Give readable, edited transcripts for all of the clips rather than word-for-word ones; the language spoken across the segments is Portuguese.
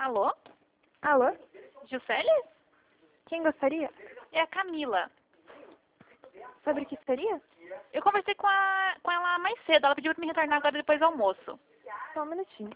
Alô? Alô? Juscelia? Quem gostaria? É a Camila. Sobre o que seria? Eu conversei com ela mais cedo. Ela pediu pra me retornar agora depois do almoço. Só um minutinho.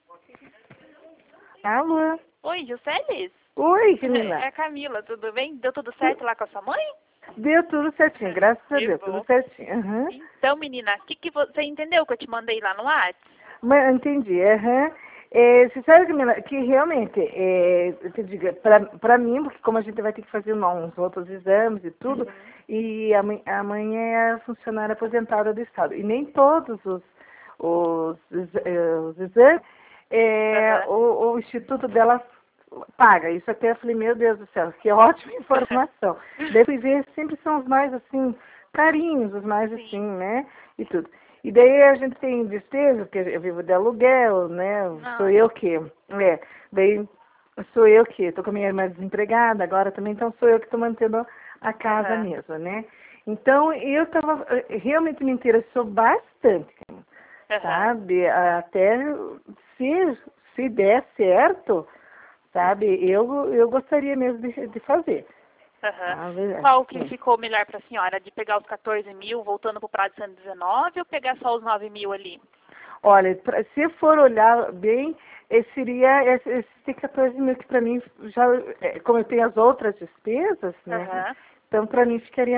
Alô? Oi, Juscelia? Oi, É Camila. a Camila, tudo bem? Deu tudo certo lá com a sua mãe? Deu tudo certinho, graças a Que Deus, bom. tudo certinho. Aham. Então, menina, que você entendeu que eu te mandei lá no WhatsApp? Mas entendi, aham. Você sabe, Camila, que realmente, eu te digo, pra mim, porque como a gente vai ter que fazer uns outros exames e tudo, e a mãe é a funcionária aposentada do Estado, e nem todos os exames, Aham. o Instituto dela paga. Isso até eu falei, meu Deus do céu, que ótima informação. Daí fui ver, sempre são os mais assim, carinhos, os mais assim, Sim. né? E tudo. E daí a gente tem despesa, porque eu vivo de aluguel, né? Sou Ai, eu que. Daí sou eu que estou com a minha irmã desempregada agora também, então sou eu que estou mantendo a casa aham, mesmo, né? Então eu estava, realmente me interessou bastante, aham, sabe? Até se der certo, sabe? Eu gostaria mesmo de fazer. aham. Tá? Qual que Sim. ficou melhor pra senhora? De pegar os 14 mil voltando pro prazo de 119 ou pegar só os 9 mil ali? Olha, se for olhar bem, seria esse 14 mil que para mim já, como eu tenho as outras despesas, né? Aham. Então para mim ficaria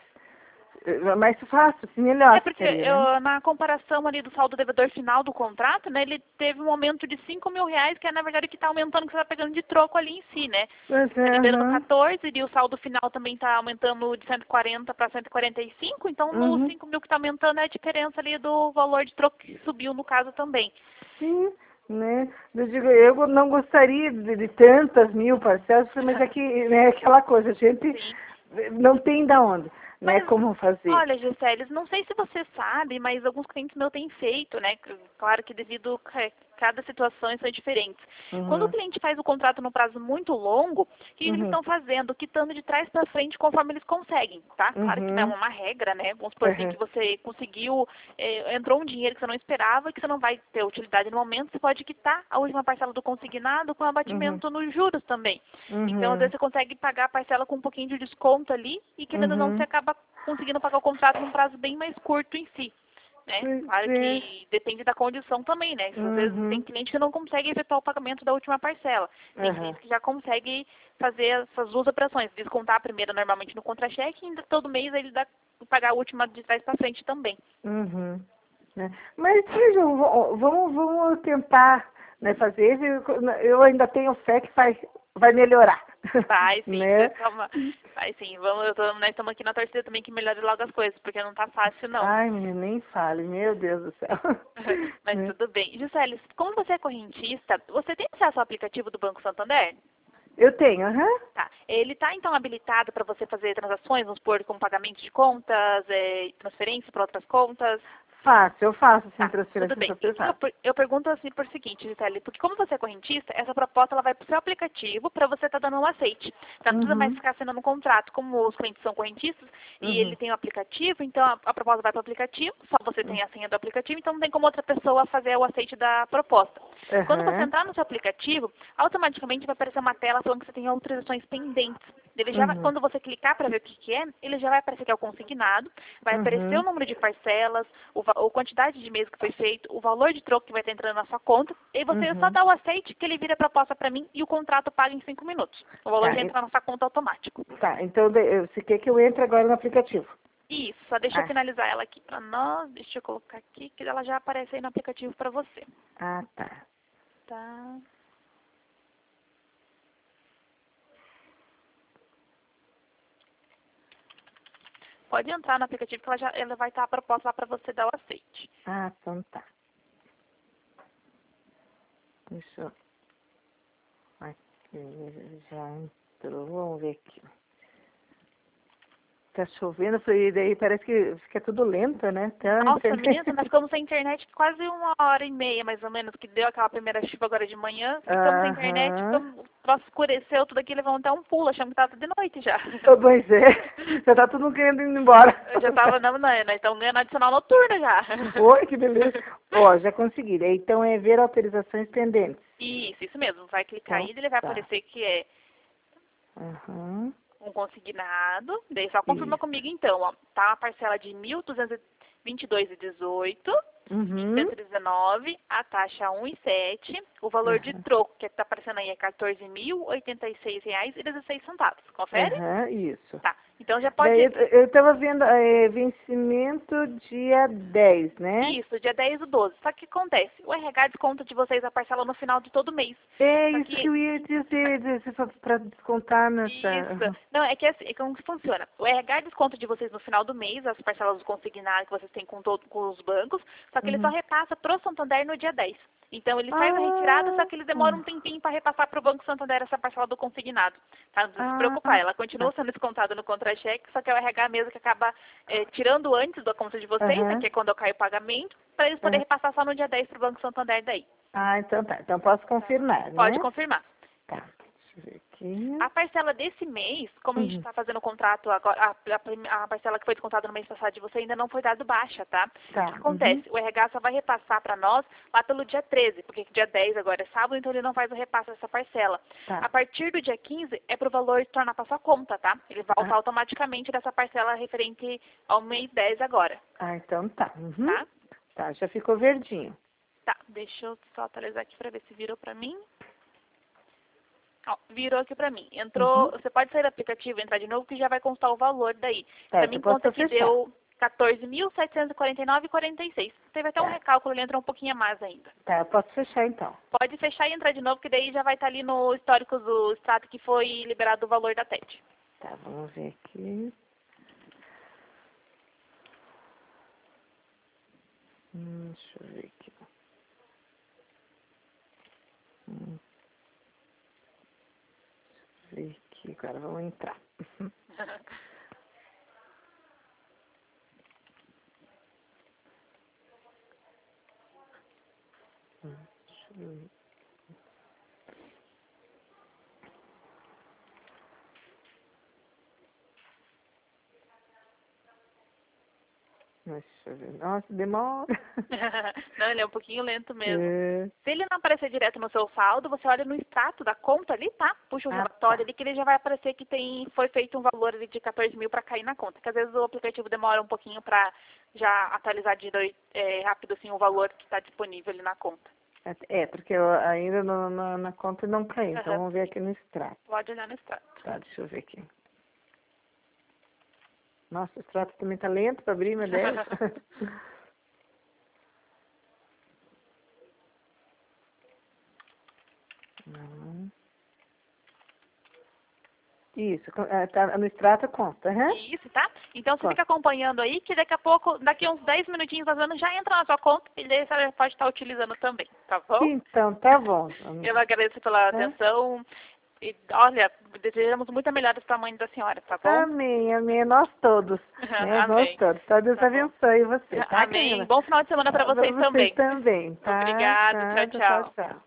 mais fácil, assim, melhor É porque ficaria, né? na comparação ali do saldo devedor final do contrato, né, ele teve um aumento de 5 mil reais, que é na verdade o que está aumentando, que você está pegando de troco ali em si, né? Pois Você está é, liberando aham. 14 e o saldo final também está aumentando de 140 para 145, então nos Uhum. 5 mil que está aumentando é a diferença ali do valor de troco que subiu no caso também. Sim, né? Eu digo, eu não gostaria de tantas mil parcelas, mas é que, né, aquela coisa, a gente Sim. não tem da onde, né, Mas, como fazer. olha, Gisele, não sei se você sabe, mas alguns clientes meus têm feito, né? Claro que devido a cada situação são diferentes. Quando o Uhum, cliente faz o contrato no prazo muito longo, o que eles uhum, estão fazendo? Quitando de trás para frente conforme eles conseguem, tá? Claro que não uhum, é uma regra, né? Vamos supor assim uhum, que você conseguiu, entrou um dinheiro que você não esperava, que você não vai ter utilidade no momento, você pode quitar a última parcela do consignado com uhum, abatimento nos juros também. Então, às vezes, uhum, você consegue pagar a parcela com um pouquinho de desconto ali e, querendo ou não, você uhum. acaba conseguindo pagar o contrato num prazo bem mais curto em si. Né? Pois Claro é. que depende da condição também, né? Às vezes tem Uhum, cliente que não consegue efetuar o pagamento da última parcela. Tem uhum. cliente que já consegue fazer essas duas operações, descontar a primeira normalmente no contra-cheque e ainda todo mês ele dá pagar a última de trás para frente também. Uhum, né? Mas vejam, vamos tentar, né, fazer. Eu ainda tenho fé que vai melhorar, Vai sim, você né? toma. Vai sim, nós estamos aqui na torcida também que melhore logo as coisas, porque não tá fácil não. Ai, menina, nem fale, meu Deus do céu. Mas Né? tudo bem. Gisele, como você é correntista, você tem acesso ao aplicativo do Banco Santander? Eu tenho, aham. Tá. Ele está, então, habilitado para você fazer transações, vamos supor, com pagamento de contas, transferência para outras contas? Faço, eu faço sem Tá, tudo transferência bem. para Então, pesar. eu pergunto assim por seguinte, Gisele, porque como você é correntista, essa proposta ela vai para o seu aplicativo para você estar dando um aceite. Então, não precisa mais Uhum, ficar assinando um contrato. Como os clientes são correntistas e ele uhum, tem o aplicativo, então a proposta vai para o aplicativo, só você tem a senha do aplicativo, então não tem como outra pessoa fazer o aceite da proposta. Quando você aham, entrar no seu aplicativo, automaticamente vai aparecer uma tela falando que você tem autorizações pendentes. uhum, Quando você clicar para ver o que é, ele já vai aparecer que é o consignado, vai aparecer o uhum, número de parcelas, a quantidade de meses que foi feito, o valor de troco que vai estar entrando na sua conta, e você só uhum. dá o aceite que ele vira a proposta para mim e o contrato paga em 5 minutos. O valor Tá, já entra na sua conta automático. tá, então você quer que eu entre agora no aplicativo? Isso, só deixa eu Ah, finalizar ela aqui para nós, deixa eu colocar aqui que ela já aparece aí no aplicativo para você. tá. Tá. Pode entrar no aplicativo que ela vai estar a proposta lá para você dar o aceite. Então tá. Deixa eu... Aqui já entrou, vamos ver aqui. Tá chovendo, e daí parece que fica tudo lento, né? Tá a Nossa, internet. menina, nós ficamos sem internet quase 1 hora e meia, mais ou menos, que deu aquela primeira chuva agora de manhã. Ficamos sem internet, Aham. o troço escureceu tudo aqui, levamos até um pulo, achamos que estava de noite já. Pois é, já tá todo mundo querendo ir embora. Eu já tava, não, nós estamos ganhando adicional noturna já. Oi, que beleza. Ó, já consegui. Então é ver autorizações pendentes. Isso mesmo. Vai clicar aí, ele vai Tá. aparecer que é Uhum. um consignado. Daí só confirma Isso. comigo então, ó. Tá a parcela de 1.222,18. Uhum. 119, a taxa 1,7, o valor de Uhum. troco que está aparecendo aí é R$14.086,16. Confere? Isso. Tá. Então já Daí pode. eu estava vendo vencimento dia 10, né? Isso, dia 10 do 12. Só que o que acontece? O RH desconta de vocês a parcela no final de todo mês. É Só isso que que eu ia dizer para descontar isso. nessa. Não, é que assim, é como que funciona. O RH desconta de vocês no final do mês, as parcelas consignadas que vocês têm com os bancos, só que ele só Uhum. repassa pro Santander no dia 10. Então ele faz a retirada, só Ah, que eles demoram um tempinho para repassar pro Banco Santander essa parcela do consignado. Tá? Não precisa se preocupar, ela continua tá. sendo descontada no contra-cheque, só que é o RH mesmo que acaba tirando antes da conta de vocês, né, Aham. que é quando cai o pagamento, para eles poderem repassar só no dia 10 pro Banco Santander daí. Ah, então tá. Então posso confirmar, Pode né? confirmar. Tá. Deixa eu ver aqui. A parcela desse mês, como a gente Uhum. está fazendo o contrato agora, a parcela que foi descontada no mês passado de você ainda não foi dado baixa, tá? O que Tá. Uhum. acontece? O RH só vai repassar para nós lá pelo dia 13, porque dia 10 agora é sábado, então ele não faz o repasse dessa parcela. A Tá. partir do dia 15 é para o valor tornar para sua conta, tá? Ele volta automaticamente dessa parcela referente ao mês 10 agora, Então tá. Uhum. tá? Tá, já ficou verdinho. Tá, deixa eu só atualizar aqui para ver se virou para mim. Ó, virou aqui pra mim. Entrou, Uhum. você pode sair do aplicativo e entrar de novo que já vai constar o valor daí. Tá, Pra então mim posso conta que fechar. deu 14.749,46. Teve até um Tá. recálculo, ele entrou um pouquinho a mais ainda. Tá, eu posso fechar então. Pode fechar e entrar de novo, que daí já vai estar ali no histórico do extrato que foi liberado o valor da TED. Tá, vamos ver aqui. Deixa eu ver aqui. Hum, Deixa eu ver aqui, agora vamos entrar. Deixa eu ver. Deixa eu ver. Nossa, demora. Não, ele é um pouquinho lento mesmo. É. Se ele não aparecer direto no seu saldo, você olha no extrato da conta ali, tá? Puxa o relatório Tá. ali que ele já vai aparecer que foi feito um valor ali de 14 mil para cair na conta. Que às vezes o aplicativo demora um pouquinho para já atualizar rápido assim o valor que está disponível ali na conta. Porque eu ainda na conta não caiu. Então vamos ver aqui no extrato. Pode olhar no extrato. Tá, deixa eu ver aqui. Nossa, o extrato também tá lento para abrir, meu Deus. Não. Isso, tá no extrato consta, né? Isso, tá? Então você Consta. fica acompanhando aí que daqui a pouco, daqui uns 10 minutinhos vazando, já entra na sua conta e daí você pode estar utilizando também, tá bom? Então, tá bom. Eu agradeço pela atenção. E, olha, desejamos muita melhora para a mãe da senhora, tá bom? Amém, amém. Nós todos, né? Nós Amém. todos. Tá, Deus Tá bom. abençoe você, tá, Amém. Camila? Bom final de semana para Pra vocês vocês também. também, tá? Obrigada. Tá, Tchau, tchau, tchau. tchau.